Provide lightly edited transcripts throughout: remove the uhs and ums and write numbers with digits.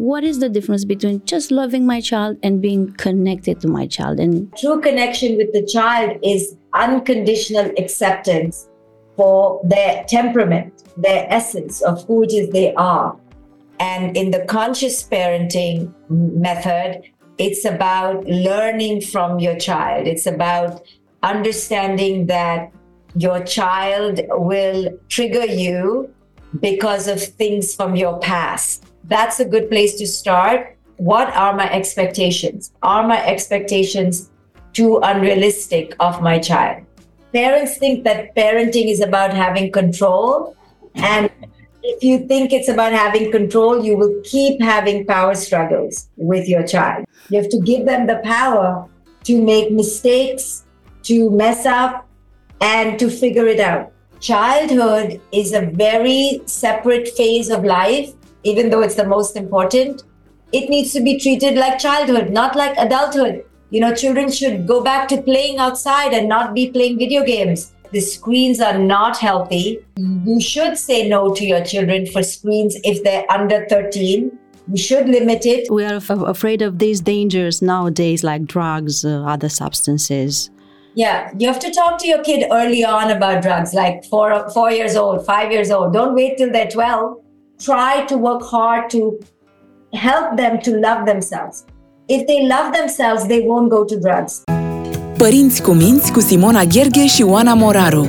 what is the difference between just loving my child and being connected to my child? And true connection with the child is unconditional acceptance for their temperament, their essence of who it is they are. And in the conscious parenting method, it's about learning from your child. It's about understanding that your child will trigger you because of things from your past. That's a good place to start. What are my expectations? Are my expectations too unrealistic of my child? Parents think that parenting is about having control. And if you think it's about having control, you will keep having power struggles with your child. You have to give them the power to make mistakes, to mess up, and to figure it out. Childhood is a very separate phase of life, even though it's the most important. It needs to be treated like childhood, not like adulthood. Children should go back to playing outside and not be playing video games. The screens are not healthy. You should say no to your children for screens if they're under 13. We should limit it. We are afraid of these dangers nowadays, like drugs, other substances. Yeah, you have to talk to your kid early on about drugs, like 4 years old, 5 years old. Don't wait till they're 12. Try to work hard to help them to love themselves. If they love themselves, they won't go to drugs. Părinți cu minți cu Simona Gherghe și Oana Moraru.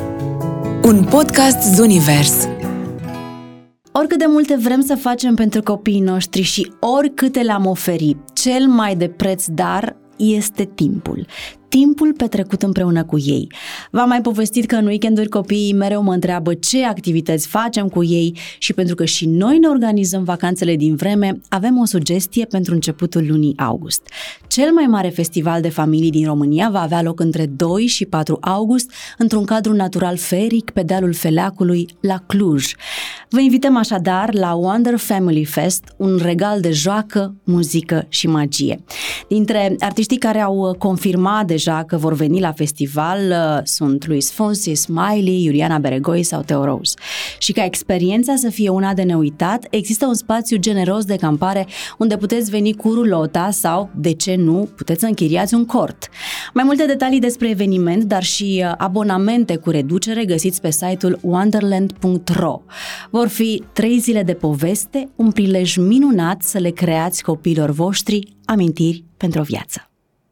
Un podcast Zunivers. Oricât de multe vrem să facem pentru copiii noștri și oricâte le-am oferit, cel mai de preț dar este timpul. Timpul petrecut împreună cu ei. V-am mai povestit că în weekenduri copiii mereu mă întreabă ce activități facem cu ei și pentru că și noi ne organizăm vacanțele din vreme, avem o sugestie pentru începutul lunii august. Cel mai mare festival de familii din România va avea loc între 2 și 4 august într-un cadru natural feric pe dealul Feleacului la Cluj. Vă invităm așadar la Wonder Family Fest, un regal de joacă, muzică și magie. Dintre artiștii care au confirmat deja că vor veni la festival sunt Luis Fonsi, Smiley, Iuliana Beregoi sau Theo Rose. Și ca experiența să fie una de neuitat, există un spațiu generos de campare unde puteți veni cu rulota sau, de ce nu, puteți să închiriați un cort. Mai multe detalii despre eveniment, dar și abonamente cu reducere găsiți pe site-ul wonderland.ro. Vor fi 3 zile de poveste, un prilej minunat să le creați copiilor voștri amintiri pentru o viață.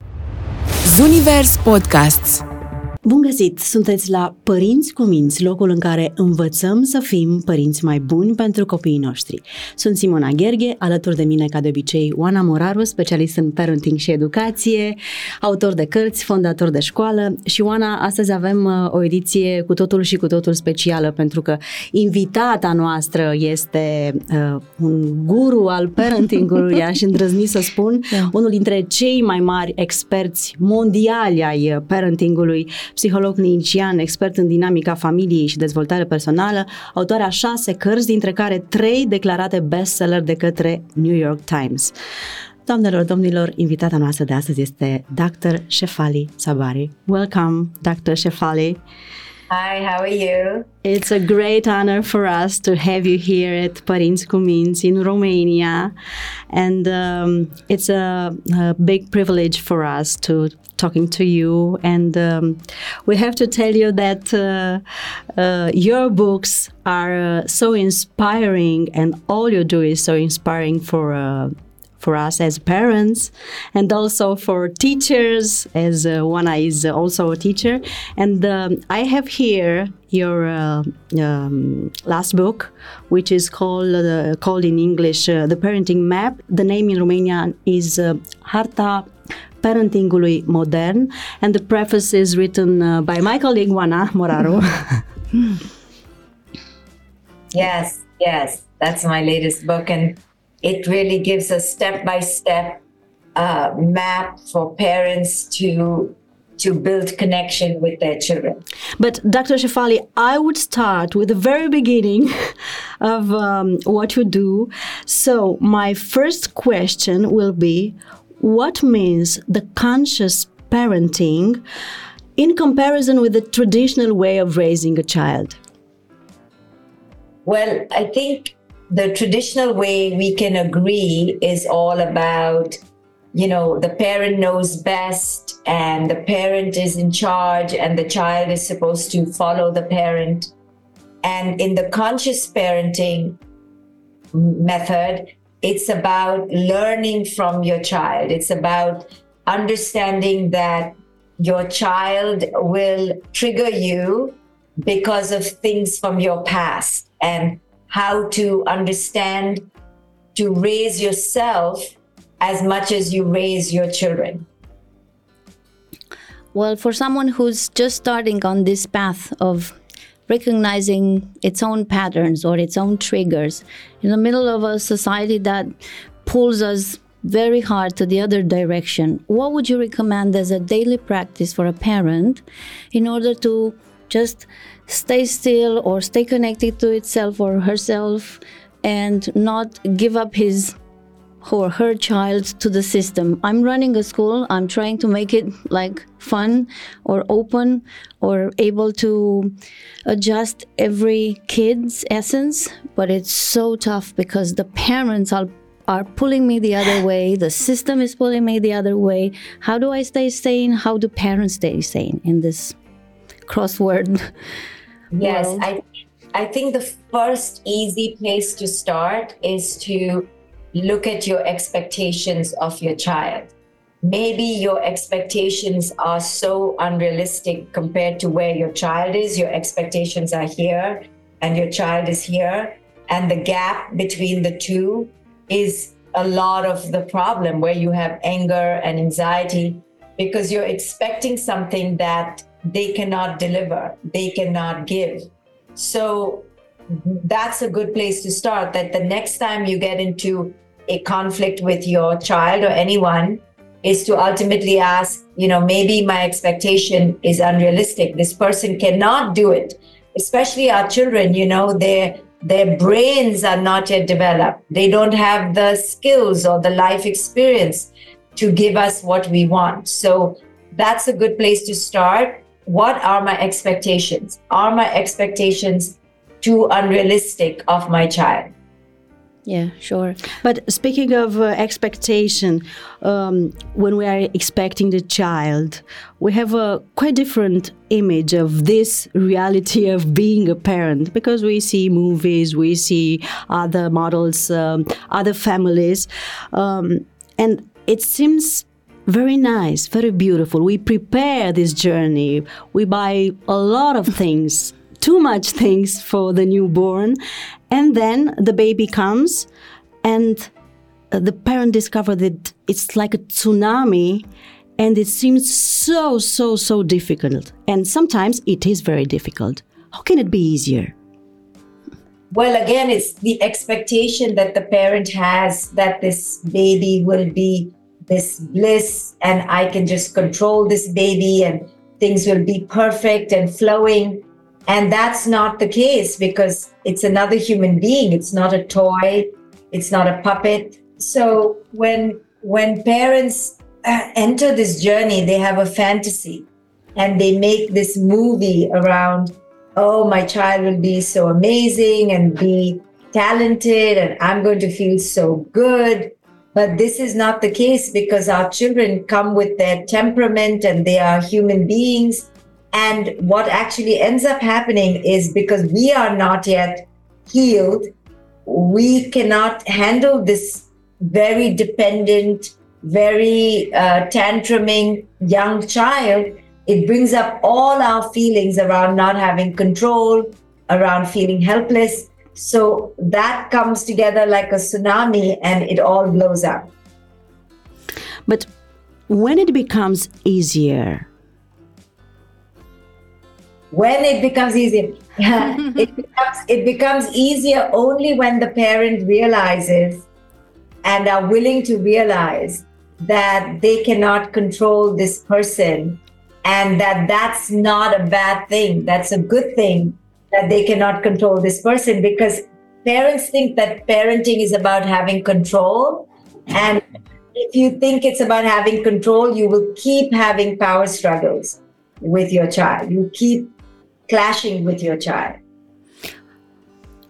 Zunivers Podcasts. Bun găsit! Sunteți la Părinți cu Minți, locul în care învățăm să fim părinți mai buni pentru copiii noștri. Sunt Simona Gherghe, alături de mine, ca de obicei, Oana Moraru, specialist în parenting și educație, autor de cărți, fondator de școală. Și Oana, astăzi avem o ediție cu totul și cu totul specială, pentru că invitata noastră este un guru al parentingului, aș îndrăzni să spun, unul dintre cei mai mari experți mondiali ai parentingului, psiholog clinician, expert în dinamica familiei și dezvoltare personală, autoarea 6 cărți, dintre care 3 declarate bestseller de către New York Times. Doamnelor, domnilor, invitata noastră de astăzi este Dr. Shefali Tsabary. Welcome, Dr. Shefali. Hi, how are you? It's a great honor for us to have you here at Părinți cu Minți in Romania, and it's a big privilege for us to talking to you, and we have to tell you that your books are so inspiring, and all you do is so inspiring for us as parents, and also for teachers, as Oana is also a teacher. And I have here your last book, which is called in English The Parenting Map. The name in Romanian is Harta Parentingului Modern, and the preface is written by my colleague Oana Moraru. Yes, that's my latest book, and it really gives a step-by-step map for parents to build connection with their children. But Dr. Shefali, I would start with the very beginning of what you do. So my first question will be, what means the conscious parenting in comparison with the traditional way of raising a child? Well, I think the traditional way we can agree is all about, the parent knows best and the parent is in charge and the child is supposed to follow the parent. And in the conscious parenting method, it's about learning from your child. It's about understanding that your child will trigger you because of things from your past, and how to understand to raise yourself as much as you raise your children. Well, for someone who's just starting on this path of recognizing its own patterns or its own triggers in the middle of a society that pulls us very hard to the other direction, what would you recommend as a daily practice for a parent in order to just stay still or stay connected to itself or herself and not give up his or her child to the system? I'm running a school, I'm trying to make it like fun or open or able to adjust every kid's essence, but it's so tough because the parents are pulling me the other way, the system is pulling me the other way. How do I stay sane? How do parents stay sane in this crossword? Yes, world? I think the first easy place to start is to look at your expectations of your child. Maybe your expectations are so unrealistic compared to where your child is. Your expectations are here and your child is here. And the gap between the two is a lot of the problem, where you have anger and anxiety because you're expecting something that they cannot deliver, they cannot give. So that's a good place to start, that the next time you get into a conflict with your child or anyone is to ultimately ask, maybe my expectation is unrealistic. This person cannot do it. Especially our children, their brains are not yet developed. They don't have the skills or the life experience to give us what we want. So that's a good place to start. What are my expectations? Are my expectations too unrealistic of my child? Yeah, sure. But speaking of expectation, when we are expecting the child, we have a quite different image of this reality of being a parent, because we see movies, we see other models, other families, and it seems very nice, very beautiful. We prepare this journey. We buy a lot of things, too much things for the newborn. And then the baby comes and the parent discovers that it's like a tsunami, and it seems so difficult. And sometimes it is very difficult. How can it be easier? Well, again, it's the expectation that the parent has that this baby will be this bliss and I can just control this baby and things will be perfect and flowing. And that's not the case, because it's another human being. It's not a toy. It's not a puppet. So when parents enter this journey, they have a fantasy and they make this movie around, oh, my child will be so amazing and be talented and I'm going to feel so good. But this is not the case, because our children come with their temperament and they are human beings. And what actually ends up happening is, because we are not yet healed, we cannot handle this very dependent, very tantruming young child. It brings up all our feelings around not having control, around feeling helpless. So that comes together like a tsunami and it all blows up. But when it becomes easier? When it becomes easier, it becomes easier only when the parent realizes and are willing to realize that they cannot control this person, and that that's not a bad thing. That's a good thing that they cannot control this person, because parents think that parenting is about having control. And if you think it's about having control, you will keep having power struggles with your child. You keep clashing with your child.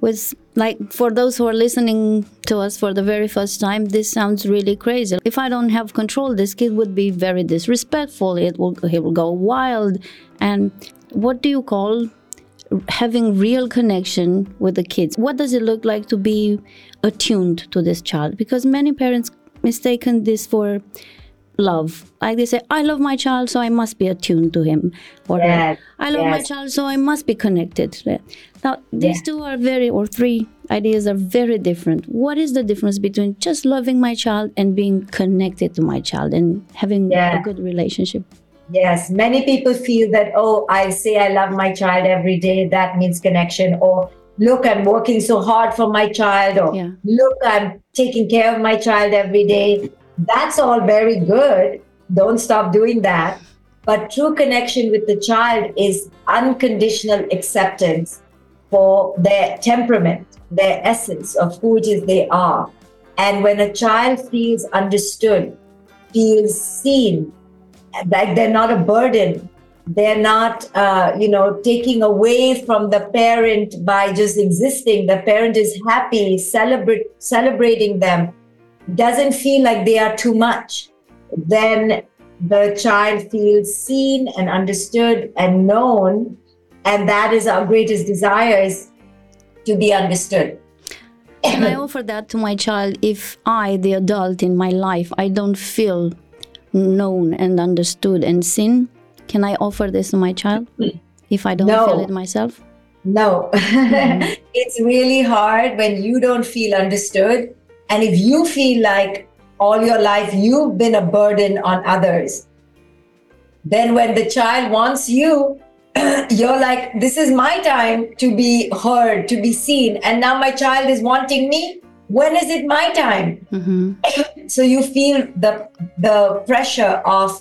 with, like, for those who are listening to us for the very first time, this sounds really crazy. If I don't have control, this kid would be very disrespectful. He will go wild. And what do you call having real connection with the kids? What does it look like to be attuned to this child? Because many parents mistaken this for love. Like they say, I love my child, so I must be attuned to him. Or Yes, I love my yes. child, so I must be connected. Now, these two are three ideas are very different. What is the difference between just loving my child and being connected to my child and having Yeah. a good relationship? Yes, many people feel that, oh, I say I love my child every day, that means connection. Or look, I'm working so hard for my child. Or Yeah. look, I'm taking care of my child every day. That's all very good. Don't stop doing that. But true connection with the child is unconditional acceptance for their temperament, their essence of who it is they are. And when a child feels understood, feels seen, like they're not a burden, they're not, taking away from the parent by just existing. The parent is happy, celebrating them, doesn't feel like they are too much. Then the child feels seen and understood and known. And that is our greatest desire, is to be understood. Can I offer that to my child if I, the adult in my life, I don't feel known and understood and seen? Can I offer this to my child if I don't No. feel it myself? No, it's really hard when you don't feel understood. And if you feel like all your life you've been a burden on others, then when the child wants you, you're like, this is my time to be heard, to be seen. And now my child is wanting me. When is it my time? So you feel the pressure of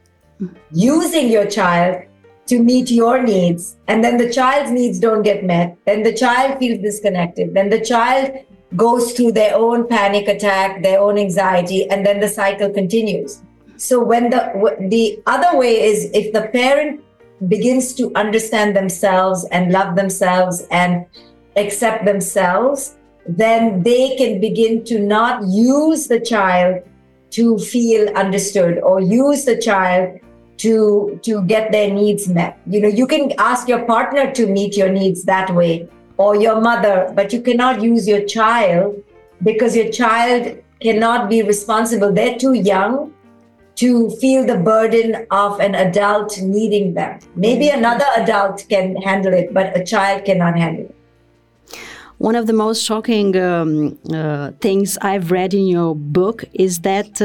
using your child to meet your needs. And then the child's needs don't get met. Then the child feels disconnected. Then the child goes through their own panic attack, their own anxiety, and then the cycle continues. So when the other way is, if the parent begins to understand themselves and love themselves and accept themselves, then they can begin to not use the child to feel understood or use the child to get their needs met. You can ask your partner to meet your needs that way, or your mother, but you cannot use your child, because your child cannot be responsible. They're too young to feel the burden of an adult needing them. Maybe another adult can handle it, but a child cannot handle it. One of the most shocking things I've read in your book is that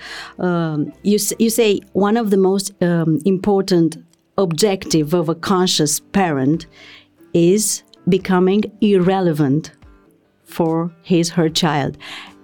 you say one of the most important objective of a conscious parent is becoming irrelevant for her child.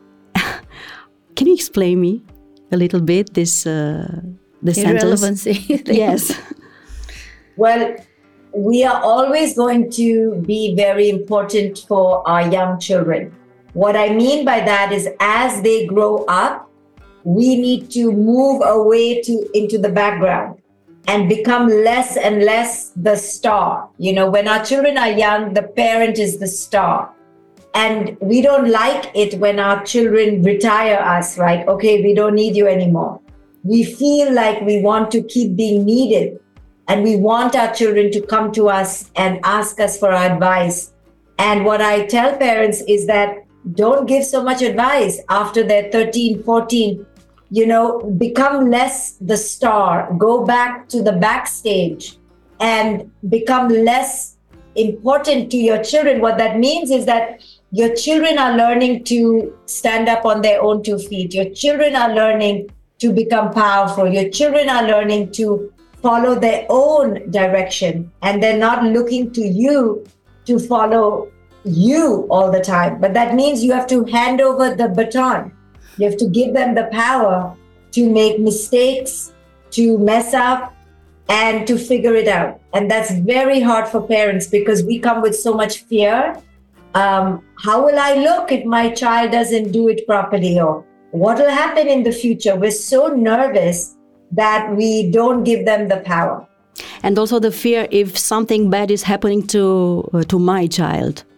Can you explain me a little bit this sentence? Irrelevancy. Yes. Well, we are always going to be very important for our young children. What I mean by that is, as they grow up, we need to move away into the background and become less and less the star. When our children are young, the parent is the star. And we don't like it when our children retire us, right? Okay, we don't need you anymore. We feel like we want to keep being needed. And we want our children to come to us and ask us for our advice. And what I tell parents is that don't give so much advice after they're 13, 14. Become less the star. Go back to the backstage and become less important to your children. What that means is that your children are learning to stand up on their own 2 feet. Your children are learning to become powerful. Your children are learning to follow their own direction, and they're not looking to you to follow you all the time. But that means you have to hand over the baton. You have to give them the power to make mistakes, to mess up, and to figure it out. And that's very hard for parents, because we come with so much fear. How will I look if my child doesn't do it properly? Or what will happen in the future? We're so nervous that we don't give them the power. And also the fear if something bad is happening to my child.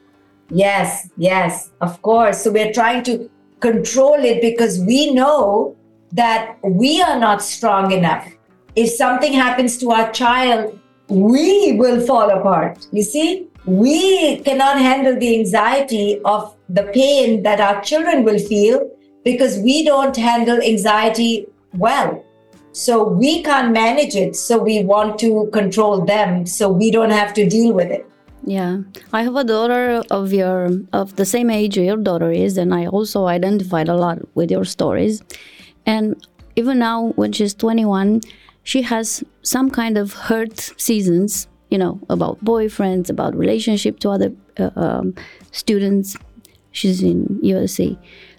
Yes, of course. So we're trying to control it because we know that we are not strong enough. If something happens to our child, we will fall apart. You see, we cannot handle the anxiety of the pain that our children will feel because we don't handle anxiety well. So we can't manage it. So we want to control them so we don't have to deal with it. Yeah, I have a daughter of the same age your daughter is, and I also identified a lot with your stories. And even now, when she's 21, she has some kind of hurt seasons, about boyfriends, about relationship to other students. She's in USC.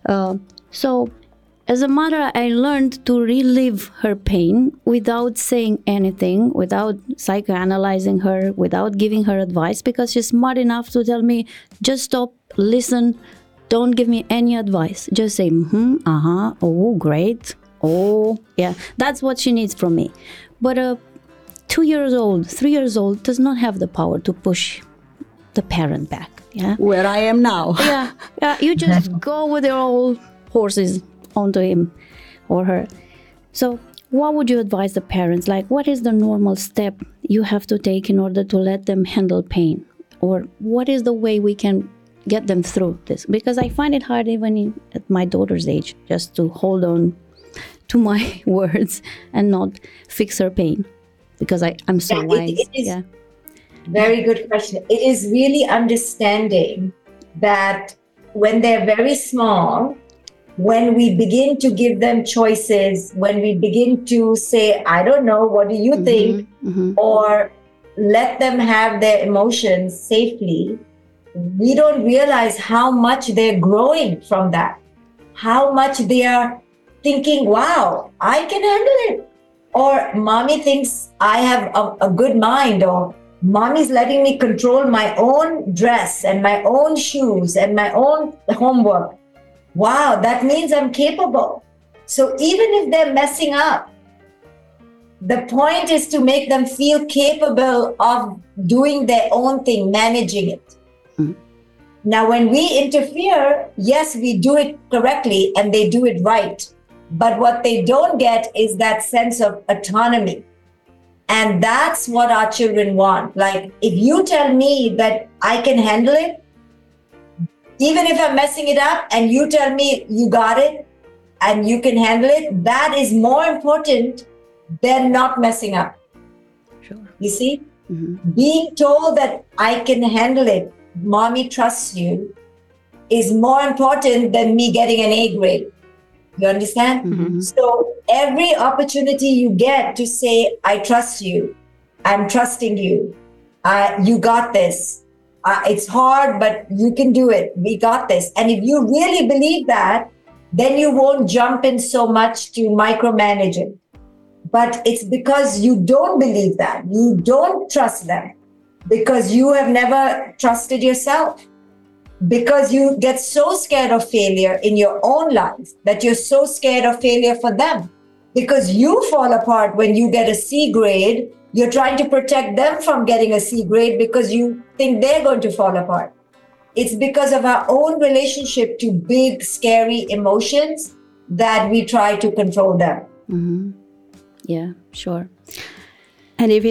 So as a mother, I learned to relive her pain without saying anything, without psychoanalyzing her, without giving her advice, because she's smart enough to tell me, just stop, listen, don't give me any advice. Just say, oh, great, oh, yeah. That's what she needs from me. But a 2 years old, 3 years old does not have the power to push the parent back. Yeah, Where I am now. yeah. You just go with your old horses onto him or her. So what would you advise the parents? Like, what is the normal step you have to take in order to let them handle pain? Or what is the way we can get them through this? Because I find it hard even at my daughter's age just to hold on to my words and not fix her pain because I'm so wise. Very good question. It is really understanding that when they're very small, when we begin to give them choices, when we begin to say, I don't know, what do you think? Or let them have their emotions safely, we don't realize how much they're growing from that, how much they are thinking, wow, I can handle it. Or mommy thinks I have a good mind, or mommy's letting me control my own dress and my own shoes and my own homework. Wow, that means I'm capable. So even if they're messing up, the point is to make them feel capable of doing their own thing, managing it. Now, when we interfere, yes, we do it correctly and they do it right. But what they don't get is that sense of autonomy. And that's what our children want. Like, if you tell me that I can handle it, even if I'm messing it up and you tell me you got it and you can handle it, that is more important than not messing up. Sure. You see? Being told that I can handle it, mommy trusts you, is more important than me getting an A grade. You understand? So every opportunity you get to say, I trust you, I'm trusting you, you got this. It's hard, but you can do it. We got this. And if you really believe that, then you won't jump in so much to micromanage it. But it's because you don't believe that. You don't trust them because you have never trusted yourself. Because you get so scared of failure in your own life that you're so scared of failure for them. Because you fall apart when you get a C grade, you're trying to protect them from getting a C grade because you think they're going to fall apart. It's because of our own relationship to big, scary emotions that we try to control them. Yeah, sure. And if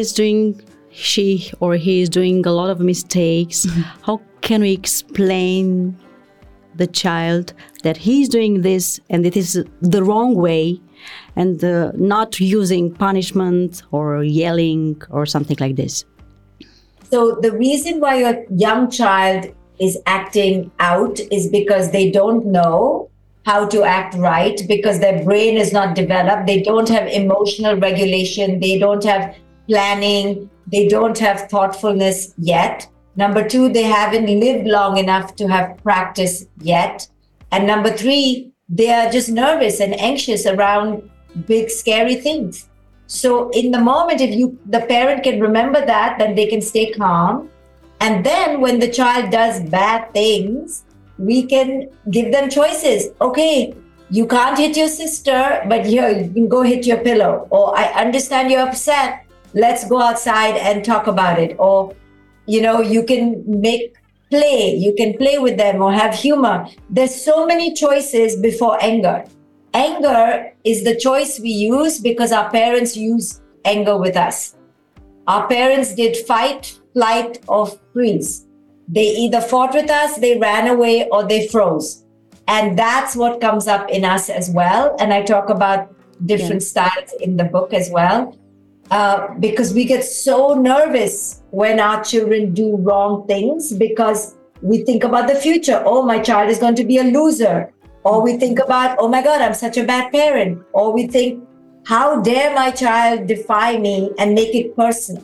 she or he is doing a lot of mistakes, how can we explain the child that he's doing this and it is the wrong way, and not using punishment or yelling or something like this? So the reason why your young child is acting out is because they don't know how to act right, because their brain is not developed. They don't have emotional regulation. They don't have planning. They don't have thoughtfulness yet. Number two, they haven't lived long enough to have practice yet. And number three, they are just nervous and anxious around big, scary things. So in the moment, if the parent can remember that, then they can stay calm. And then when the child does bad things, we can give them choices. Okay, you can't hit your sister, but here, you can go hit your pillow. Or I understand you're upset. Let's go outside and talk about it. Or, you can make play. You can play with them or have humor. There's so many choices before anger. Anger is the choice we use because our parents use anger with us. Our parents did fight, flight, or freeze. They either fought with us, they ran away, or they froze. And that's what comes up in us as well. And I talk about different styles in the book as well. Because we get so nervous when our children do wrong things because we think about the future. Oh, my child is going to be a loser. Or we think about, oh my God, I'm such a bad parent. Or we think, how dare my child defy me and make it personal?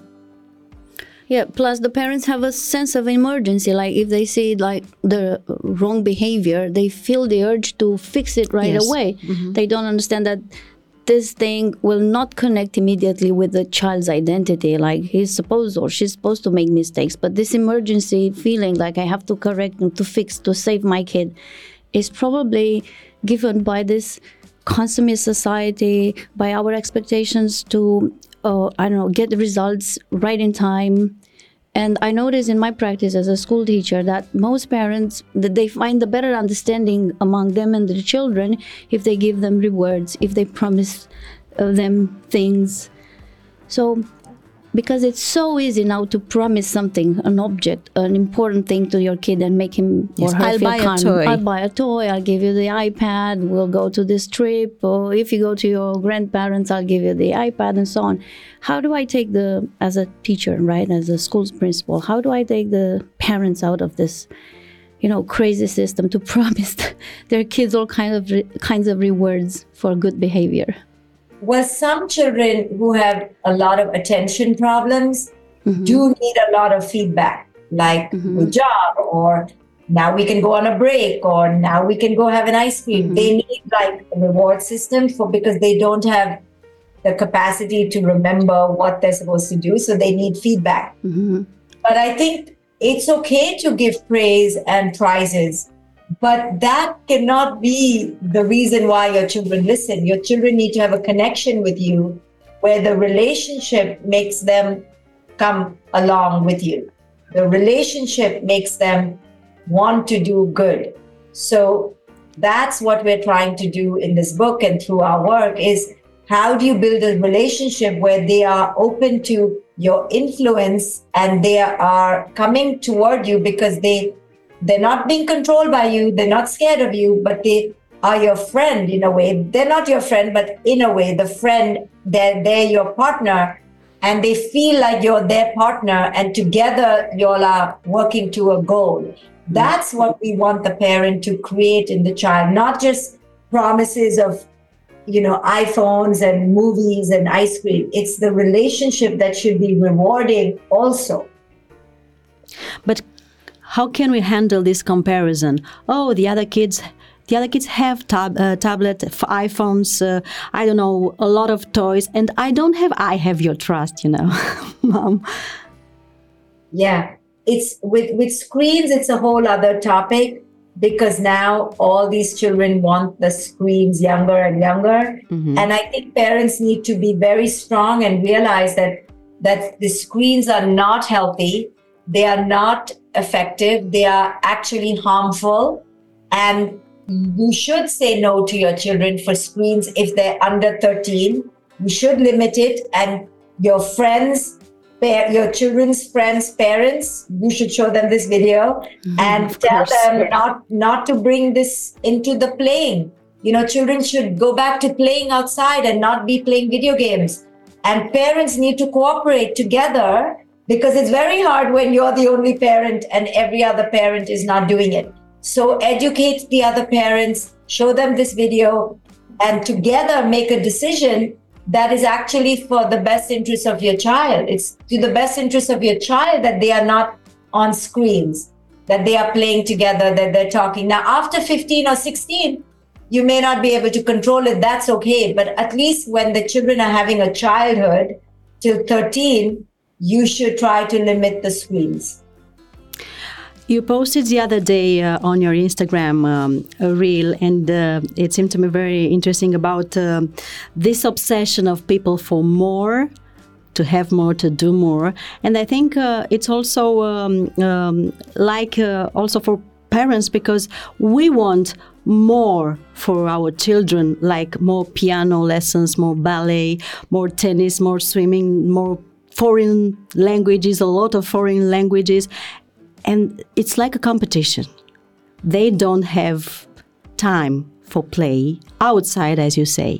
Yeah, plus the parents have a sense of emergency. Like if they see like the wrong behavior, they feel the urge to fix it right away. Mm-hmm. They don't understand that this thing will not connect immediately with the child's identity. Like he's supposed or she's supposed to make mistakes. But this emergency feeling like I have to correct and to fix, to save my kid is probably given by this consummate society, by our expectations to, get the results right in time. And I notice in my practice as a school teacher that most parents, that they find the better understanding among them and their children if they give them rewards, if they promise them things. So, because it's so easy now to promise something, an object, an important thing to your kid and make him or her I'll feel buy calm. a toy. I'll buy a toy, I'll give you the iPad, we'll go to this trip, or if you go to your grandparents, I'll give you the iPad and so on. How do I take as a teacher, right, as a school's principal, how do I take the parents out of this, crazy system to promise their kids all kinds of rewards for good behavior? Well, some children who have a lot of attention problems do need a lot of feedback, like good job, or now we can go on a break, or now we can go have an ice cream. They need like a reward system because they don't have the capacity to remember what they're supposed to do. So they need feedback. But I think it's okay to give praise and prizes. But that cannot be the reason why your children listen. Your children need to have a connection with you where the relationship makes them come along with you. The relationship makes them want to do good. So that's what we're trying to do in this book and through our work is how do you build a relationship where they are open to your influence and they are coming toward you because they're not being controlled by you. They're not scared of you, but they are your friend in a way. They're not your friend, but in a way, the friend, they're your partner and they feel like you're their partner and together you all are working to a goal. That's what we want the parent to create in the child, not just promises of, iPhones and movies and ice cream. It's the relationship that should be rewarding also. But how can we handle this comparison? Oh, the other kids have tablet, iPhones, a lot of toys, and I don't have. I have your trust, Mom. Yeah, it's with screens. It's a whole other topic because now all these children want the screens younger and younger, and I think parents need to be very strong and realize that the screens are not healthy. They are not effective. They are actually harmful. And you should say no to your children for screens if they're under 13. You should limit it. And your friends, your children's friends' parents, you should show them this video and tell them not to bring this into the playing. Children should go back to playing outside and not be playing video games. And parents need to cooperate together because it's very hard when you're the only parent and every other parent is not doing it. So educate the other parents, show them this video, and together make a decision that is actually for the best interest of your child. It's to the best interest of your child that they are not on screens, that they are playing together, that they're talking. Now, after 15 or 16, you may not be able to control it. That's okay. But at least when the children are having a childhood till 13, you should try to limit the screens. You posted the other day on your Instagram a reel, and it seemed to me very interesting about this obsession of people for more to have more, to do more. And I think it's also also for parents, because we want more for our children, like more piano lessons, more ballet, more tennis, more swimming, more foreign languages, a lot of foreign languages. And it's like a competition. They don't have time for play outside, as you say.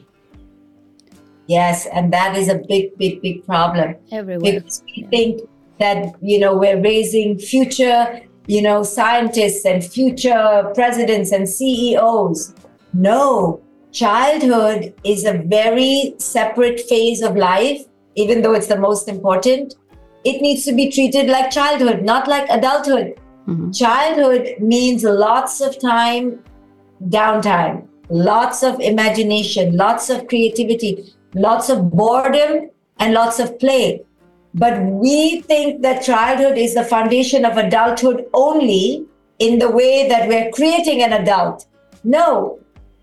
Yes, and that is a big problem. Everywhere. Because we think that, we're raising future, scientists and future presidents and CEOs. No, childhood is a very separate phase of life, even though it's the most important. It needs to be treated like childhood, not like adulthood. Mm-hmm. Childhood means lots of time, downtime, lots of imagination, lots of creativity, lots of boredom, and lots of play. But we think that childhood is the foundation of adulthood only in the way that we're creating an adult. No,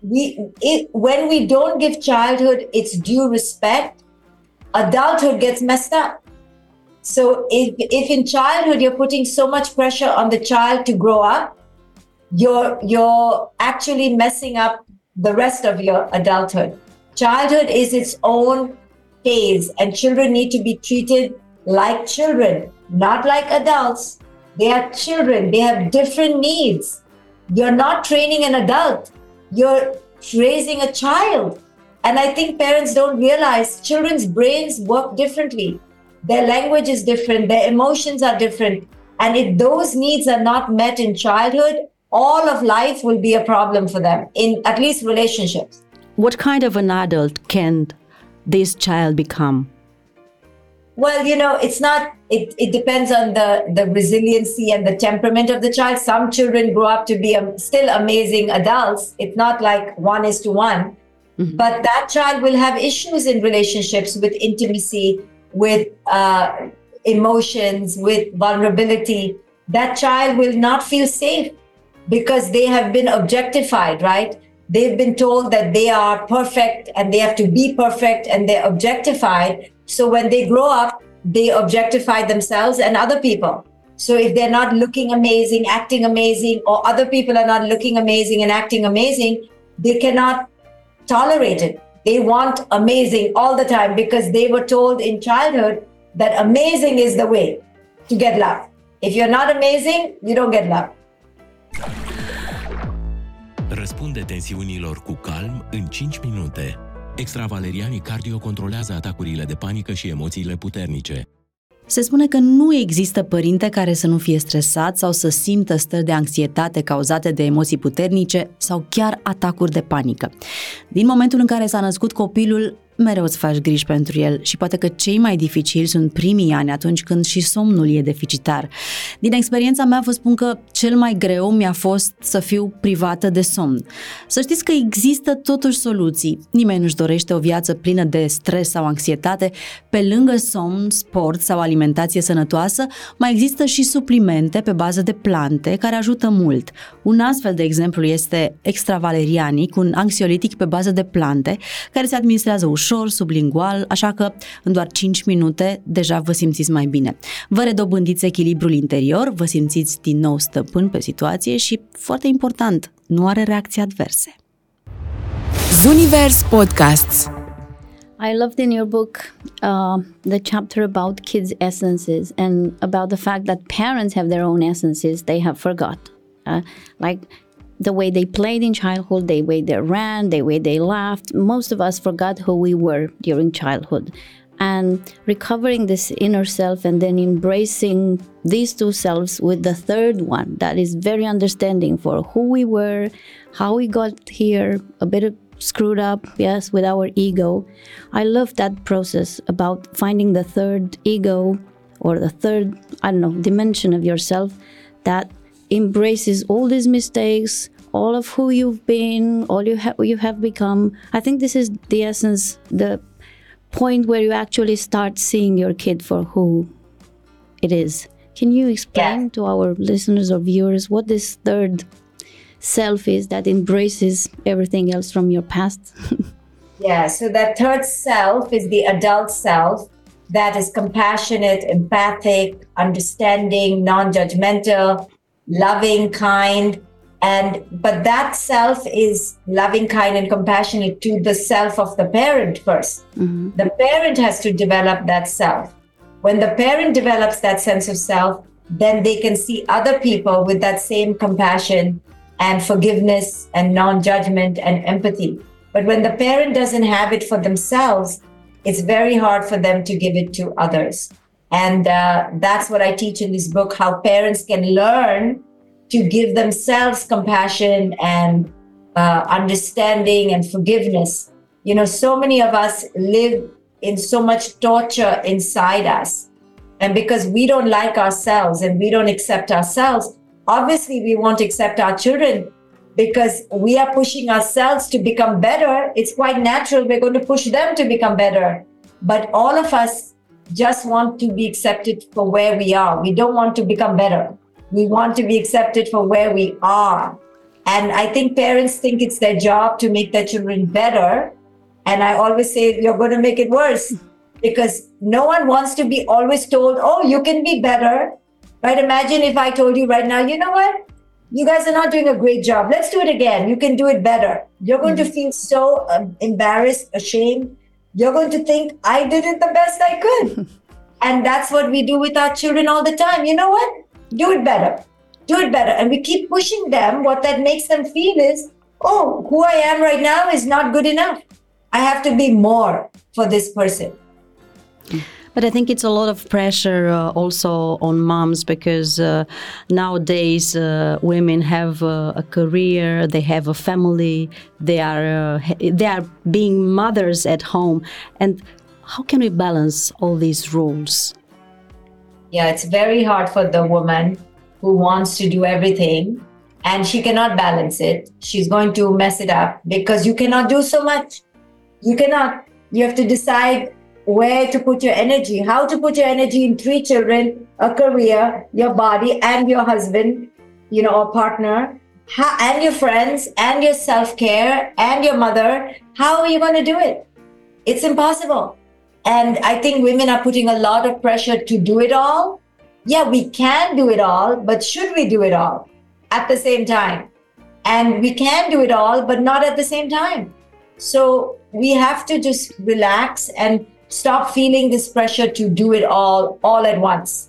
when we don't give childhood its due respect, adulthood gets messed up. So if in childhood you're putting so much pressure on the child to grow up, you're actually messing up the rest of your adulthood. Childhood is its own phase, and children need to be treated like children, not like adults. They are children. They have different needs. You're not training an adult. You're raising a child. And I think parents don't realize children's brains work differently. Their language is different. Their emotions are different. And if those needs are not met in childhood, all of life will be a problem for them, in at least relationships. What kind of an adult can this child become? Well, it's not, it depends on the resiliency and the temperament of the child. Some children grow up to be still amazing adults. It's not like 1:1. Mm-hmm. But that child will have issues in relationships, with intimacy, with emotions, with vulnerability. That child will not feel safe because they have been objectified, right? They've been told that they are perfect and they have to be perfect, and they're objectified. So when they grow up, they objectify themselves and other people. So if they're not looking amazing, acting amazing, or other people are not looking amazing and acting amazing, they cannot tolerate it. They want amazing all the time because they were told in childhood that amazing is the way to get love. If you're not amazing, you don't get love. Răspunde tensiunilor cu calm în 5 minute. Extravalerianii cardio controlează atacurile de panică și emoțiile puternice. Se spune că nu există părinte care să nu fie stresat sau să simtă stări de anxietate cauzate de emoții puternice sau chiar atacuri de panică. Din momentul în care s-a născut copilul, mereu îți faci griji pentru el și poate că cei mai dificili sunt primii ani, atunci când și somnul e deficitar. Din experiența mea vă spun că cel mai greu mi-a fost să fiu privată de somn. Să știți că există totuși soluții. Nimeni nu-și dorește o viață plină de stres sau anxietate. Pe lângă somn, sport sau alimentație sănătoasă, mai există și suplimente pe bază de plante care ajută mult. Un astfel de exemplu este Extravalerianic, un anxiolitic pe bază de plante care se administrează ușor, sublingual, așa că în doar 5 minute deja vă simțiți mai bine. Vă redobândiți echilibrul interior, vă simțiți din nou stăpân pe situație și, foarte important, nu are reacții adverse. Zunivers Podcasts. I loved in your book the chapter about kids' essences and about the fact that parents have their own essences they have forgot. Like the way they played in childhood, the way they ran, the way they laughed. Most of us forgot who we were during childhood. And recovering this inner self and then embracing these two selves with the third one that is very understanding for who we were, how we got here, a bit screwed up, yes, with our ego. I love that process about finding the third ego or the third, dimension of yourself that embraces all these mistakes, all of who you've been, all you have become. I think this is the essence, the point where you actually start seeing your kid for who it is. Can you explain to our listeners or viewers what this third self is that embraces everything else from your past? Yeah, so that third self is the adult self, that is compassionate, empathic, understanding, non-judgmental, loving, kind. But that self is loving, kind, and compassionate to the self of the parent first. Mm-hmm. The parent has to develop that self. When the parent develops that sense of self, then they can see other people with that same compassion and forgiveness and non-judgment and empathy. But when the parent doesn't have it for themselves, it's very hard for them to give it to others. And that's what I teach in this book, how parents can learn to give themselves compassion and understanding and forgiveness. You know, so many of us live in so much torture inside us. And because we don't like ourselves and we don't accept ourselves, obviously we won't accept our children because we are pushing ourselves to become better. It's quite natural. We're going to push them to become better. But all of us just want to be accepted for where we are. We don't want to become better. We want to be accepted for where we are. And I think parents think it's their job to make their children better. And I always say, you're going to make it worse, because no one wants to be always told, oh, you can be better. Right? Imagine if I told you right now, you know what? You guys are not doing a great job. Let's do it again. You can do it better. You're going to feel so embarrassed, ashamed. You're going to think, I did it the best I could. And that's what we do with our children all the time. You know what? Do it better. Do it better. And we keep pushing them. What that makes them feel is, oh, who I am right now is not good enough. I have to be more for this person. But I think it's a lot of pressure also on moms, because nowadays women have a career, they have a family, they are being mothers at home. And how can we balance all these roles? Yeah, it's very hard for the woman who wants to do everything and she cannot balance it. She's going to mess it up because you cannot do so much. You cannot. You have to decide where to put your energy, how to put your energy in 3 children, a career, your body, and your husband, you know, or partner, and your friends, and your self-care, and your mother. How are you going to do it? It's impossible. And I think women are putting a lot of pressure to do it all. Yeah, we can do it all, but should we do it all at the same time? And we can do it all, but not at the same time. So we have to just relax and stop feeling this pressure to do it all at once.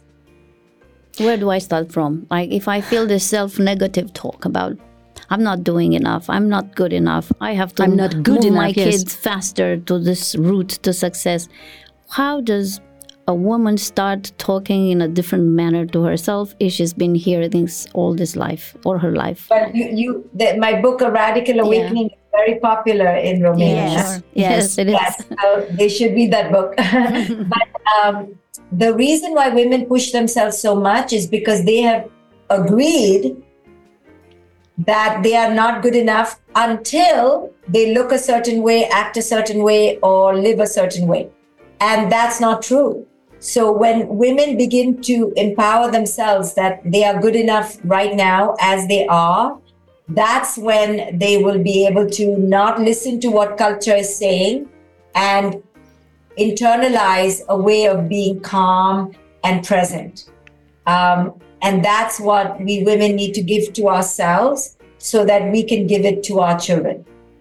Where do I start from? Like, if I feel this self-negative talk about, I'm not doing enough, I'm not good enough, I have to move my kids faster to this route to success. How does a woman start talking in a different manner to herself if she's been hearing things all this life or her life? But my book, A Radical Awakening, is very popular in Romania. Yes, it is. Yes, so they should read that book. But the reason why women push themselves so much is because they have agreed that they are not good enough until they look a certain way, act a certain way, or live a certain way. And that's not true. So when women begin to empower themselves that they are good enough right now as they are, that's when they will be able to not listen to what culture is saying and internalize a way of being calm and present. And that's what we women need to give to ourselves so that we can give it to our children.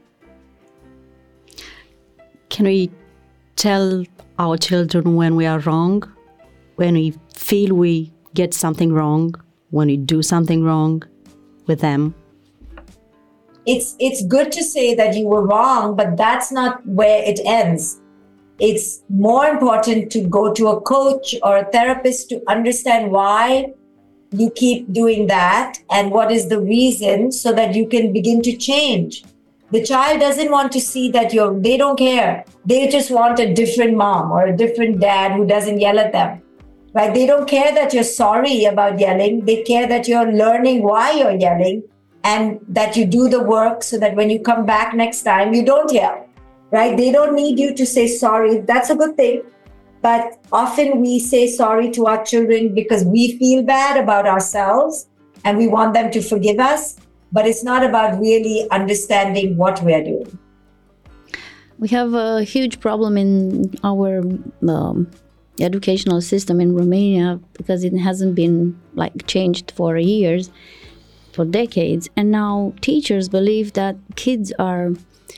Can we tell our children when we are wrong, when we feel we get something wrong, when we do something wrong with them? It's good to say that you were wrong, but that's not where it ends. It's more important to go to a coach or a therapist to understand why you keep doing that and what is the reason, so that you can begin to change. The child doesn't want to see that they don't care. They just want a different mom or a different dad who doesn't yell at them. Right? They don't care that you're sorry about yelling. They care that you're learning why you're yelling and that you do the work so that when you come back next time, you don't yell. Right? They don't need you to say sorry. That's a good thing. But often we say sorry to our children because we feel bad about ourselves and we want them to forgive us. But it's not about really understanding what we are doing. We have a huge problem in our educational system in Romania, because it hasn't been like changed for years, for decades, and now teachers believe that kids are,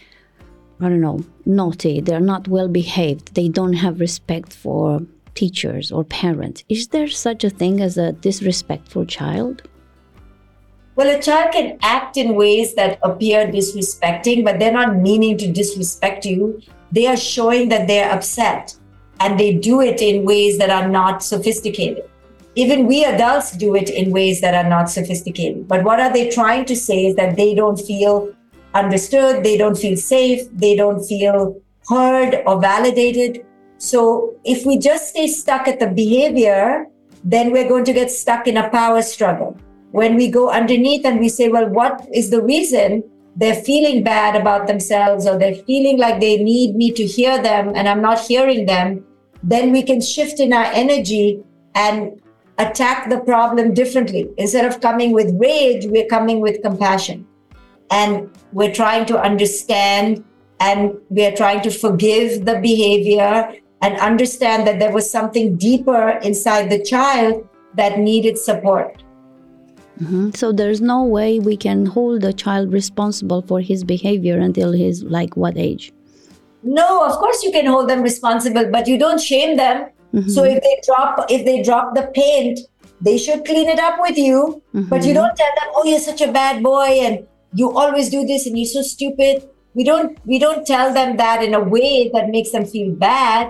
I don't know, naughty, they're not well behaved, they don't have respect for teachers or parents. Is there such a thing as a disrespectful child? Well, a child can act in ways that appear disrespecting, but they're not meaning to disrespect you. They are showing that they're upset, and they do it in ways that are not sophisticated. Even we adults do it in ways that are not sophisticated. But what are they trying to say is that they don't feel understood, they don't feel safe, they don't feel heard or validated. So if we just stay stuck at the behavior, then we're going to get stuck in a power struggle. When we go underneath and we say, well, what is the reason they're feeling bad about themselves, or they're feeling like they need me to hear them and I'm not hearing them, then we can shift in our energy and attack the problem differently. Instead of coming with rage, we're coming with compassion. And we're trying to understand, and we're trying to forgive the behavior and understand that there was something deeper inside the child that needed support. Mm-hmm. So there's no way we can hold a child responsible for his behavior until he's like what age? No, of course you can hold them responsible, but you don't shame them. Mm-hmm. So if they drop the paint, they should clean it up with you. Mm-hmm. But you don't tell them, oh, you're such a bad boy and you always do this and you're so stupid. We don't tell them that in a way that makes them feel bad.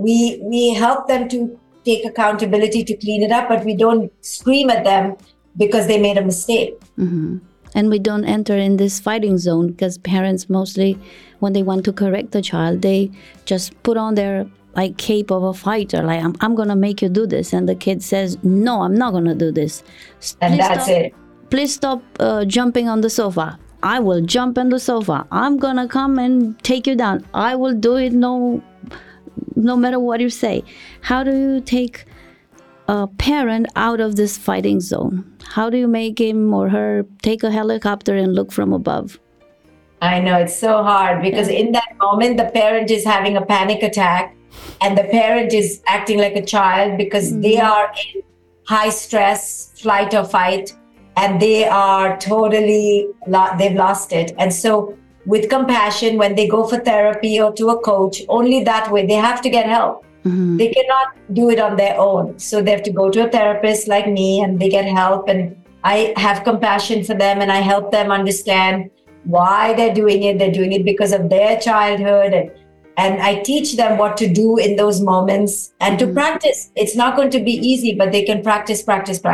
We help them to take accountability to clean it up, but we don't scream at them because they made a mistake. Mm-hmm. And we don't enter in this fighting zone, because parents mostly, when they want to correct the child, they just put on their like cape of a fighter, like I'm gonna make you do this, and the kid says, no, I'm not gonna do this. And that's it. Please stop jumping on the sofa. I will jump on the sofa. I'm gonna come and take you down. I will do it no matter what you say. How do you take a parent out of this fighting zone? How do you make him or her take a helicopter and look from above? I know, it's so hard, because in that moment, the parent is having a panic attack and the parent is acting like a child because they are in high stress, flight or fight, and they are totally, they've lost it. And so with compassion, when they go for therapy or to a coach, only that way, they have to get help. Mm-hmm. They cannot do it on their own. So they have to go to a therapist like me and they get help. And I have compassion for them and I help them understand why they're doing it. They're doing it because of their childhood. And I teach them what to do in those moments and to practice. It's not going to be easy, but they can practice.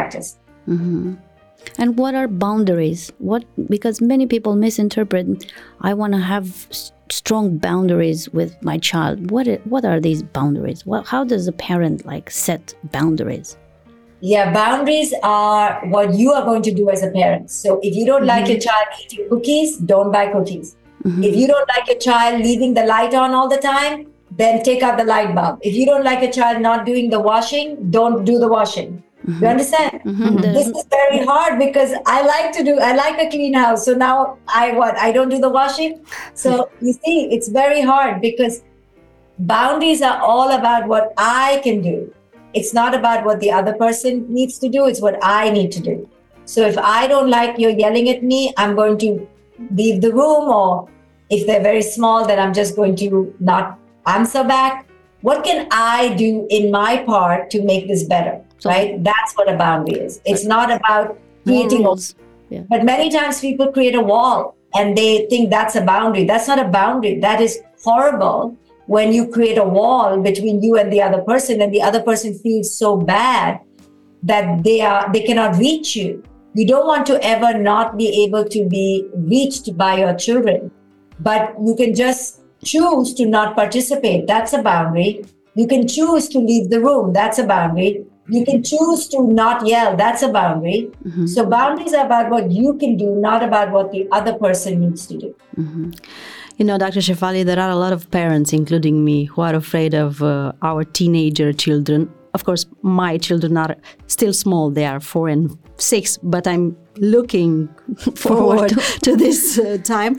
Mm-hmm. And what are boundaries? Because many people misinterpret, I want to have strong boundaries with my child. What are these boundaries? How does a parent set boundaries? Yeah, boundaries are what you are going to do as a parent. So if you don't like your child eating cookies, don't buy cookies. Mm-hmm. If you don't like your child leaving the light on all the time, then take out the light bulb. If you don't like a child not doing the washing, don't do the washing. Mm-hmm. You understand? Mm-hmm. This is very hard because I like a clean house. So now I don't do the washing. So you see, it's very hard because boundaries are all about what I can do. It's not about what the other person needs to do. It's what I need to do. So if I don't like you yelling at me, I'm going to leave the room, or if they're very small, then I'm just going to not answer back. What can I do in my part to make this better? Right? That's what a boundary is. It's not about creating rules. Yeah. But many times people create a wall and they think that's a boundary. That's not a boundary. That is horrible when you create a wall between you and the other person, and the other person feels so bad that they cannot reach you. You don't want to ever not be able to be reached by your children, but you can just choose to not participate. That's a boundary. You can choose to leave the room. That's a boundary. You can choose to not yell. That's a boundary. Mm-hmm. So boundaries are about what you can do, not about what the other person needs to do. Mm-hmm. You know, Dr. Shefali, there are a lot of parents, including me, who are afraid of our teenager children. Of course, my children are still small. They are 4 and 6, but I'm looking forward to this time.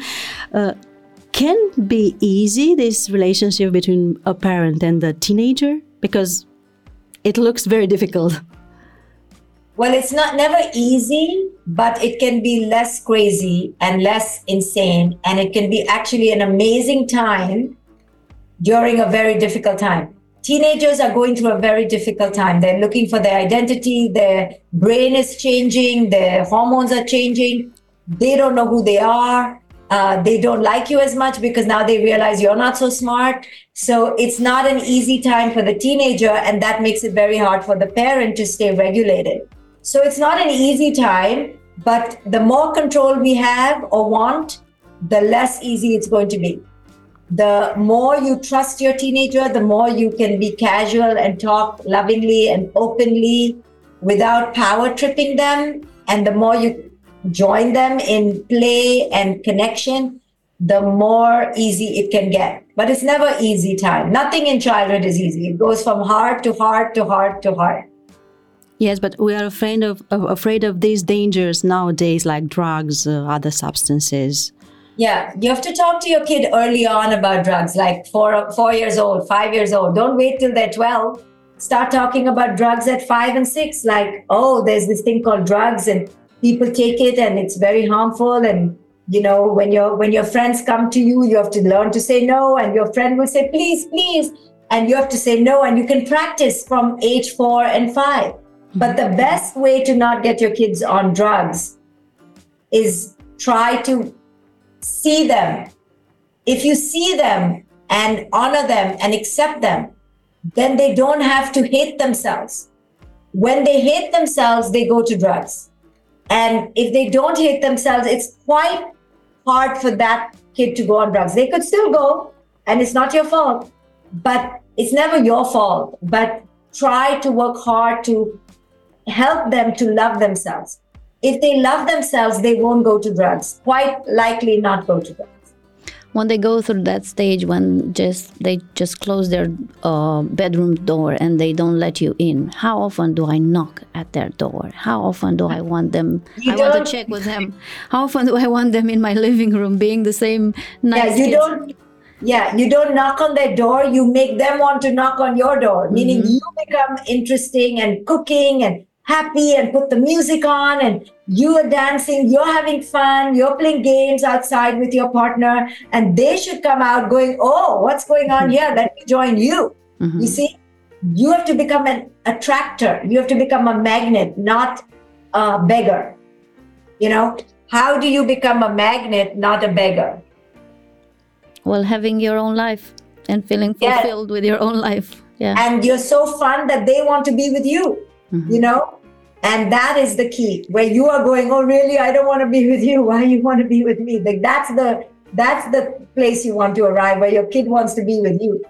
Can be easy, this relationship between a parent and the teenager? Because it looks very difficult. Well, it's not never easy, but it can be less crazy and less insane. And it can be actually an amazing time during a very difficult time. Teenagers are going through a very difficult time. They're looking for their identity. Their brain is changing. Their hormones are changing. They don't know who they are. They don't like you as much because now they realize you're not so smart. So it's not an easy time for the teenager, and that makes it very hard for the parent to stay regulated. So it's not an easy time, but the more control we have or want, the less easy it's going to be. The more you trust your teenager, the more you can be casual and talk lovingly and openly without power tripping them. And the more you join them in play and connection, the more easy it can get. But it's never easy time. Nothing in childhood is easy. It goes from heart to heart to heart to heart. Yes, but we are afraid of these dangers nowadays, like drugs, other substances. Yeah, you have to talk to your kid early on about drugs, like 4 years old, 5 years old. Don't wait till they're 12. Start talking about drugs at 5 and 6. Like, oh, there's this thing called drugs and people take it and it's very harmful. And, you know, when your friends come to you, you have to learn to say no. And your friend will say, please, please. And you have to say no. And you can practice from age 4 and 5. But the best way to not get your kids on drugs is try to see them. If you see them and honor them and accept them, then they don't have to hate themselves. When they hate themselves, they go to drugs. And if they don't hate themselves, it's quite hard for that kid to go on drugs. They could still go, and it's not your fault, but it's never your fault. But try to work hard to help them to love themselves. If they love themselves, they won't go to drugs. Quite likely not go to drugs. When they go through that stage when they just close their bedroom door and they don't let you in, how often do I knock at their door? How often do I want them? I want to check with them. How often do I want them in my living room being the same nice kids? You don't knock on their door. You make them want to knock on your door, meaning you become interesting and cooking and happy and put the music on and you are dancing, you're having fun, you're playing games outside with your partner, and they should come out going, oh, what's going on here? Let me join you. You see, you have to become an attractor. You have to become a magnet, not a beggar. You know, how do you become a magnet, not a beggar? Well, having your own life and feeling fulfilled with your own life. Yeah. And you're so fun that they want to be with you, you know? And that is the key, where you are going, oh, really? I don't want to be with you. Why you want to be with me? Like that's the place you want to arrive, where your kid wants to be with you.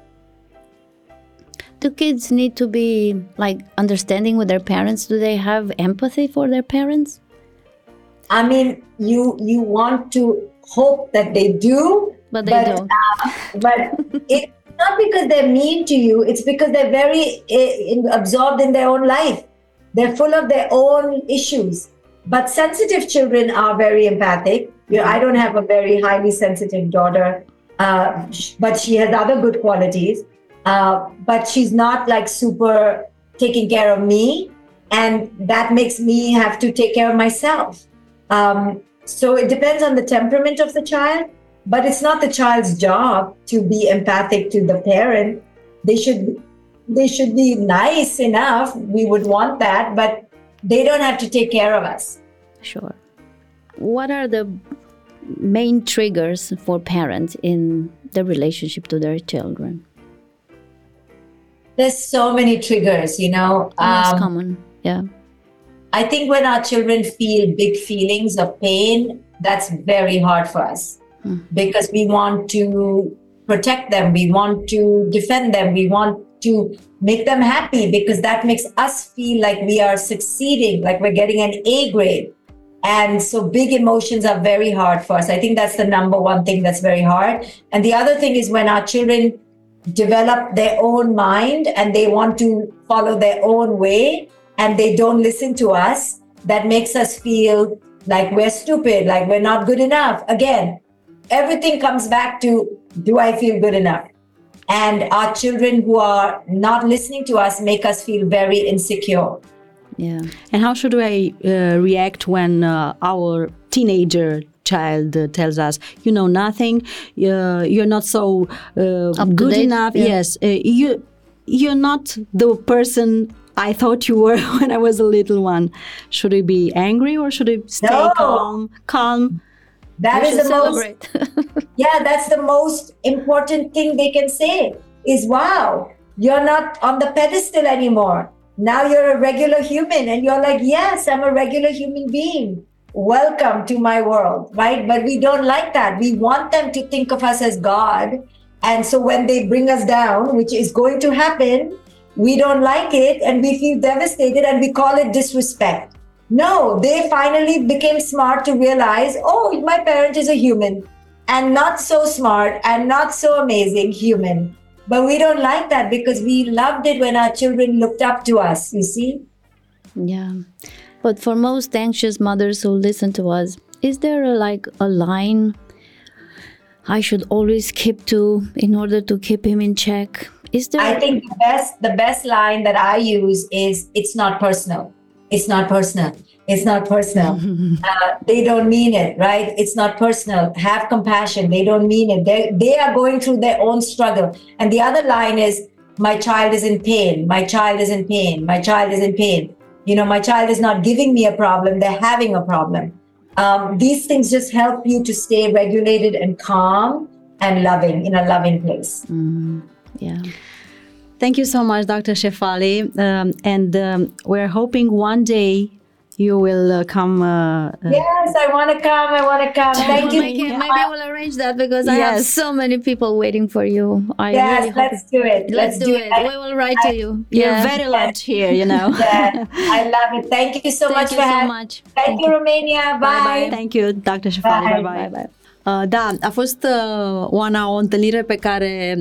Do kids need to be like understanding with their parents? Do they have empathy for their parents? I mean, you want to hope that they do, but they don't. But it's not because they're mean to you. It's because they're very absorbed in their own life. They're full of their own issues. But sensitive children are very empathic. You know, I don't have a very highly sensitive daughter, but she has other good qualities. But she's not like super taking care of me. And that makes me have to take care of myself. So it depends on the temperament of the child. But it's not the child's job to be empathic to the parent. They should be nice enough. We would want that, but they don't have to take care of us. Sure. What are the main triggers for parents in the relationship to their children? There's so many triggers, you know. That's common, yeah. I think when our children feel big feelings of pain, that's very hard for us because we want to protect them. We want to defend them. We want to make them happy because that makes us feel like we are succeeding, like we're getting an A grade. And so big emotions are very hard for us. I think that's the number one thing that's very hard. And the other thing is when our children develop their own mind and they want to follow their own way and they don't listen to us, that makes us feel like we're stupid, like we're not good enough. Again, everything comes back to, do I feel good enough? And our children who are not listening to us make us feel very insecure. Yeah. And how should I react when our teenager child tells us, you know nothing, you're not so good date? enough. Yeah. Yes, you're not the person I thought you were when I was a little one. Should I be angry or should I stay No. calm? That We is should the most, celebrate. yeah, that's the most important thing they can say is, wow, you're not on the pedestal anymore. Now you're a regular human. And you're like, yes, I'm a regular human being. Welcome to my world, right? But we don't like that. We want them to think of us as God. And so when they bring us down, which is going to happen, we don't like it and we feel devastated and we call it disrespect. No, they finally became smart to realize, oh, my parent is a human and not so smart and not so amazing human. But we don't like that because we loved it when our children looked up to us, you see? Yeah. But for most anxious mothers who listen to us, is there a line I should always keep to in order to keep him in check? Is there? I think the best line that I use is, it's not personal. It's not personal. It's not personal. They don't mean it, right? It's not personal. Have compassion. They don't mean it. They are going through their own struggle. And the other line is, my child is in pain. My child is in pain. My child is in pain. You know, my child is not giving me a problem. They're having a problem. These things just help you to stay regulated and calm and loving, in a loving place. Yeah. Thank you so much, Dr. Shefali. And we're hoping one day you will come. Yes, I want to come. Thank you. Maybe we'll arrange that because I have Yes. so many people waiting for you. I Yes, really hope let's do it. Let's do it. We will write to you. You're very loved here, you know. Yeah, I love it. Thank you so Thank much you for so having much. Thank you, Romania. Bye. Thank you, Dr. Shefali. Bye. Bye-bye. Bye. Da, a fost, Oana, o întâlnire pe care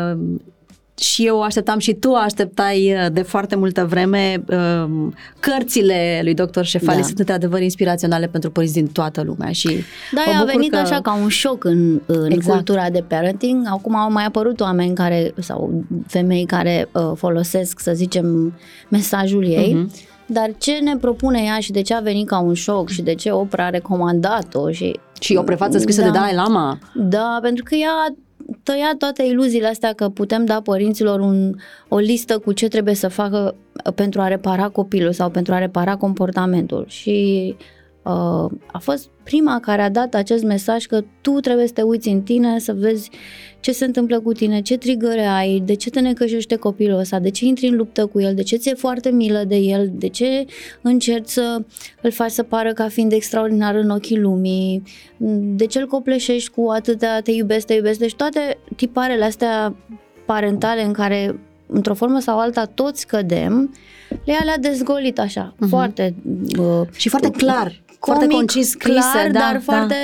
și eu așteptam și tu așteptai de foarte multă vreme. Cărțile lui Dr. Shefali sunt într-adevăr inspiraționale pentru părinți din toată lumea. Și Da, mă a bucur venit că... așa ca un șoc în Exact. cultura de parenting. Acum au mai apărut oameni care, sau femei care folosesc, să zicem, mesajul ei. Dar ce ne propune ea și de ce a venit ca un șoc și de ce Oprah a recomandat-o Și o prefață scrisă de Dalai Lama. Da, pentru că ea a tăiat toate iluziile astea că putem da părinților o listă cu ce trebuie să facă pentru a repara copilul sau pentru a repara comportamentul. Și a fost prima care a dat acest mesaj că tu trebuie să te uiți în tine, să vezi ce se întâmplă cu tine, ce trigăre ai, de ce te necăjește copilul ăsta, de ce intri în luptă cu el, de ce ți-e foarte milă de el, de ce încerci să îl faci să pară ca fiind extraordinar în ochii lumii, de ce îl copleșești cu atâta te iubesc, deci toate tiparele astea parentale în care într-o formă sau alta toți cădem, le-a dezgolit așa, foarte... Și foarte clar, foarte comic, concis scrise, clar, da, dar da. foarte...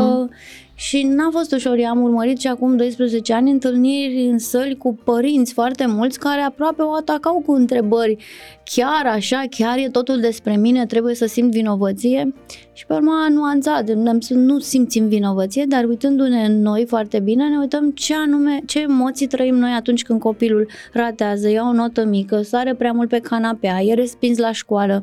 Și n-a fost ușor, eu am urmărit și acum 12 ani întâlniri în săli cu părinți foarte mulți care aproape o atacau cu întrebări. Chiar așa, chiar e totul despre mine, trebuie să simt vinovăție? Și pe urmă a nuanțat, nu simțim vinovăție, dar uitându-ne în noi foarte bine, ne uităm ce emoții trăim noi atunci când copilul ratează, ia o notă mică, sare prea mult pe canapea, e respins la școală.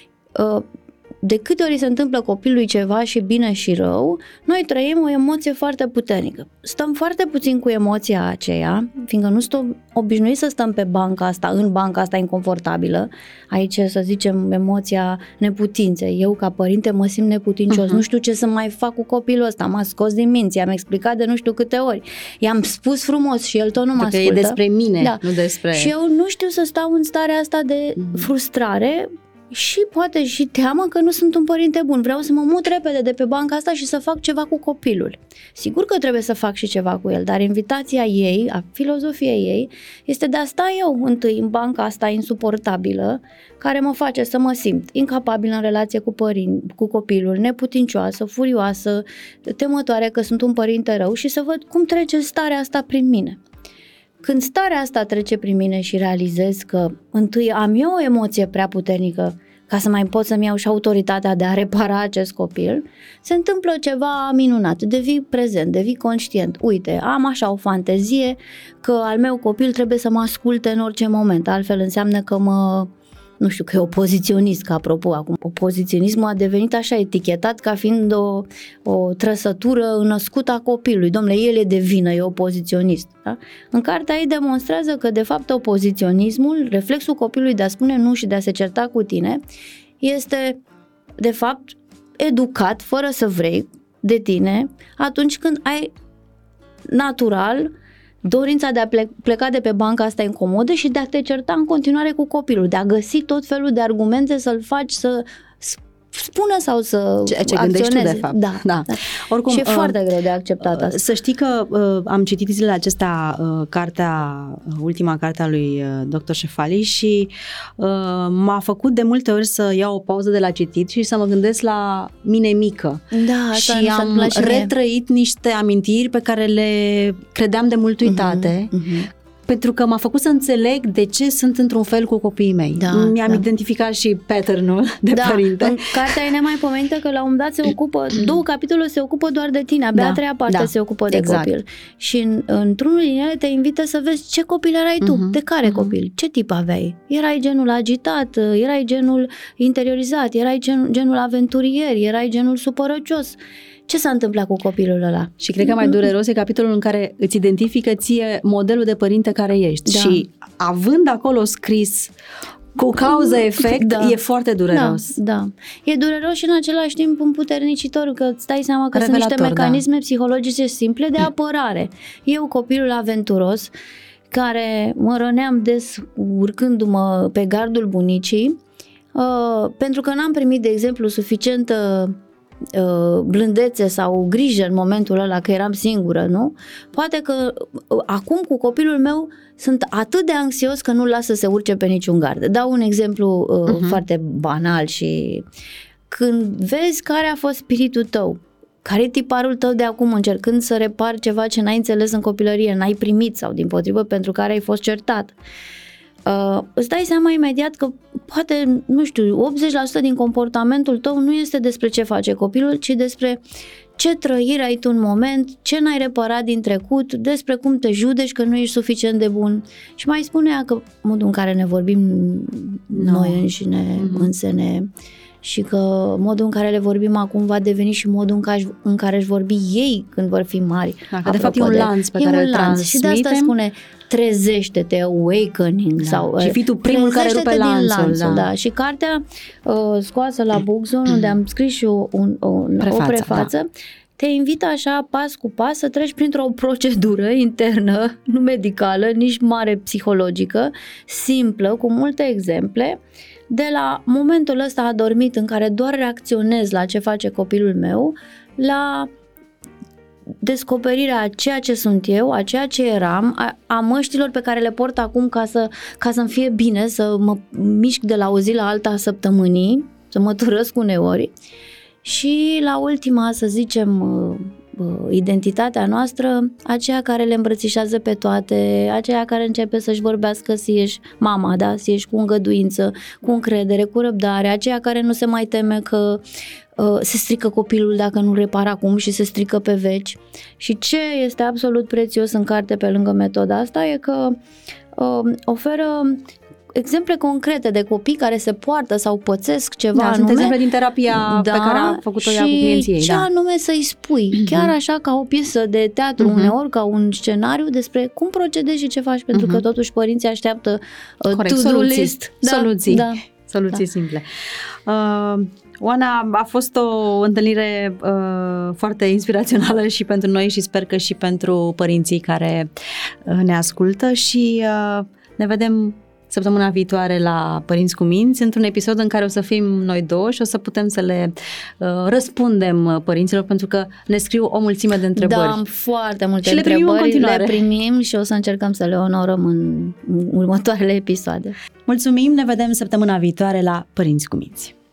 De câte ori se întâmplă copilului ceva și bine și rău, noi trăim o emoție foarte puternică. Stăm foarte puțin cu emoția aceea, fiindcă nu suntem obișnuiți să stăm pe banca asta, în banca asta inconfortabilă. Aici, să zicem, emoția neputinței. Eu, ca părinte, mă simt neputincios. Nu știu ce să mai fac cu copilul ăsta. M-a scos din minți, i-am explicat de nu știu câte ori. I-am spus frumos și el tot nu mă ascultă. Că e despre mine, da. nu despre... Și eu nu știu să stau în starea asta de frustrare și poate și teamă că nu sunt un părinte bun. Vreau să mă mut repede de pe banca asta și să fac ceva cu copilul. Sigur că trebuie să fac și ceva cu el, dar invitația ei, a filozofiei ei, este de a sta eu întâi în banca asta insuportabilă, care mă face să mă simt incapabilă în relație cu copilul, neputincioasă, furioasă, temătoare că sunt un părinte rău și să văd cum trece starea asta prin mine. Când starea asta trece prin mine și realizez că întâi am eu o emoție prea puternică ca să mai pot să-mi iau și autoritatea de a repara acest copil, se întâmplă ceva minunat, devii prezent, devii conștient. Uite, am așa o fantezie că al meu copil trebuie să mă asculte în orice moment, altfel înseamnă că nu știu, că e opoziționist, că apropo, acum opoziționismul a devenit așa etichetat ca fiind o trăsătură născută a copilului. Dom'le, el e de vină, e opoziționist. Da? În cartea ei demonstrează că, de fapt, opoziționismul, reflexul copilului de a spune nu și de a se certa cu tine, este, de fapt, educat, fără să vrei, de tine, atunci când ai natural dorința de a pleca de pe banca asta incomodă și de a te certa în continuare cu copilul, de a găsi tot felul de argumente să-l faci să spună sau să ce gândești tu, de fapt. Da. Oricum, și e foarte greu de acceptat asta. Să știi că am citit zilele acestea ultima carte a lui Dr. Shefali și m-a făcut de multe ori să iau o pauză de la citit și să mă gândesc la mine mică. Da, și am retrăit niște amintiri pe care le credeam de mult uitate. Pentru că m-a făcut să înțeleg de ce sunt într-un fel cu copiii mei. Mi-am identificat și pattern-ul de părinte. În cartea e nemaipomenită că la un dat se ocupă, 2 capitole se ocupă doar de tine, abia a 3-a parte se ocupă de copil. Și într-unul din ele te invită să vezi ce copil erai tu, de care copil, ce tip aveai. Erai genul agitat, erai genul interiorizat, erai genul aventurier, erai genul supărăcios. Ce s-a întâmplat cu copilul ăla? Și cred că mai dureros e capitolul în care îți identifică ție modelul de părinte care ești. Și având acolo scris cu cauză-efect, e foarte dureros. Da. E dureros și în același timp împuternicitor, că îți dai seama că sunt niște mecanisme psihologice simple de apărare. Eu, copilul aventuros, care mă răneam des urcându-mă pe gardul bunicii, pentru că n-am primit, de exemplu, suficientă blândețe sau grijă în momentul ăla că eram singură, nu? Poate că acum cu copilul meu sunt atât de anxios că nu-l las să se urce pe niciun gard. Dau un exemplu foarte banal și când vezi care a fost spiritul tău, care e tiparul tău de acum încercând să repari ceva ce n-ai înțeles în copilărie, n-ai primit sau dimpotrivă pentru care ai fost certat, îți dai seama imediat că poate, nu știu, 80% din comportamentul tău nu este despre ce face copilul, ci despre ce trăire ai tu în moment, ce n-ai reparat din trecut, despre cum te judeci că nu ești suficient de bun. Și mai spunea că modul în care ne vorbim noi înșine, însene, și că modul în care le vorbim acum va deveni și modul în care își vorbi ei când vor fi mari. De fapt e un lanț pe care îl transmitem. Și de asta spune trezește-te, awakening. Sau, și fii tu primul care rupe lanțul. Da. Și cartea scoasă la Bookzone, unde am scris și o prefață, te invită așa pas cu pas să treci printr-o procedură internă, nu medicală, nici mare psihologică, simplă, cu multe exemple, de la momentul ăsta adormit în care doar reacționez la ce face copilul meu, la descoperirea a ceea ce sunt eu, a ceea ce eram, a măștilor pe care le port acum ca să-mi fie bine, să mă mișc de la o zi la alta a săptămânii, să mă turăsc uneori, și la ultima, să zicem, identitatea noastră, aceea care le îmbrățișează pe toate, aceea care începe să-și vorbească, să ieși mama, da? Să ieși cu îngăduință, cu încredere, cu răbdare, aceea care nu se mai teme că se strică copilul dacă nu repară acum și se strică pe veci. Și ce este absolut prețios în carte pe lângă metoda asta e că oferă exemple concrete de copii care se poartă sau pățesc ceva anume. Sunt exemple din terapia pe care a făcut-o ea cu clienții ei. Și ce anume să-i spui, chiar așa ca o piesă de teatru uneori, ca un scenariu despre cum procedezi și ce faci, pentru că totuși părinții așteaptă to-do list. Soluții simple. Oana, a fost o întâlnire foarte inspirațională și pentru noi și sper că și pentru părinții care ne ascultă și ne vedem săptămâna viitoare la Părinți cu Minți, într-un episod în care o să fim noi două și o să putem să le răspundem părinților, pentru că ne scriu o mulțime de întrebări. Da, am foarte multe și întrebări, le primim și o să încercăm să le onorăm în următoarele episoade. Mulțumim, ne vedem săptămâna viitoare la Părinți cu Minți.